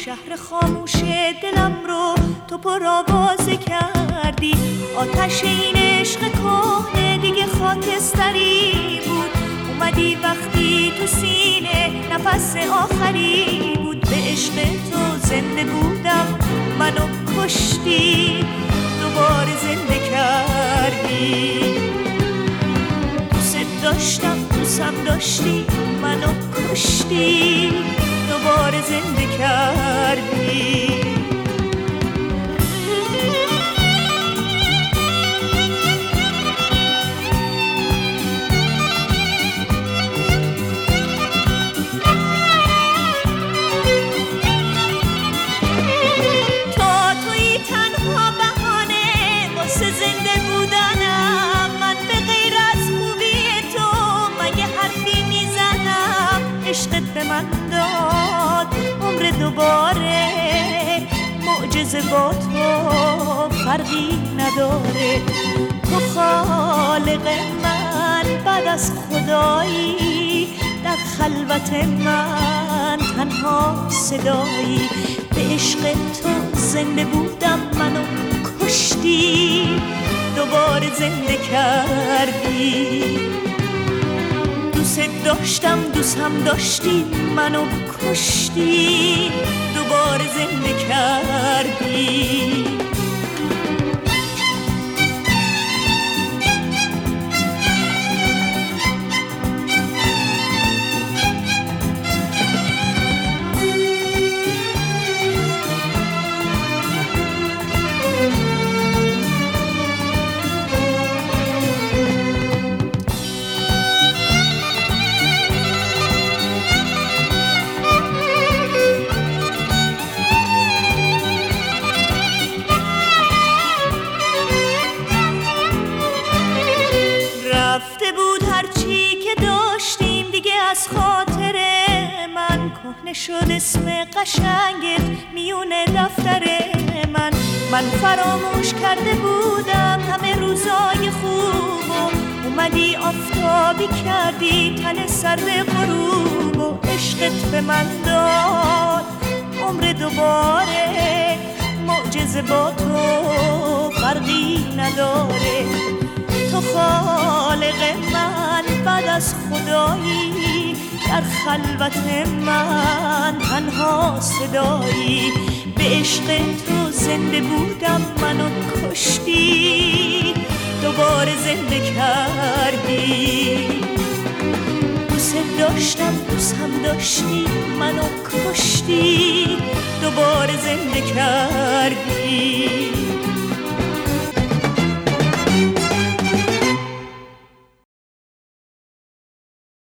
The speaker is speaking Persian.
شهر خاموش دلم رو تو پرآوازه کردی. آتش این عشق کهنه دیگه خاکستری بود. اومدی وقتی تو سینه نفس آخری بود. به عشق تو زنده بودم منو کشتی، دوباره زنده کردی. دوست داشتم دوستم داشتی منو کشتی، دوباره زنده کردی. عشقت به من داد عمر دوباره، معجزه با تو فرقی نداره. تو خالق من بعد از خدایی، در خلوت من تنها صدایی. به عشق تو زنده بودم منو کشتی، دوباره زنده کردی. دوست داشتم دوستم داشتی منو کشتی، دوباره زنده کردی. رفته بود هرچی که داشتیم دیگه از خاطر من. کهنه شد اسم قشنگت میونه دفتر من فراموش کرده بودم همه روزای خوبو. اومدی آفتابی کردی تن سر غروب. و عشقت به من داد عمر دوباره، معجزه با تو فرقی نداره. تو خالق من بعد از خدایی، در خلوت من تنها صدایی. به عشق تو زنده بودم منو کشتی، دوباره زنده کردی. دوست داشتم دوستم داشتی منو کشتی، دوباره زنده کردی.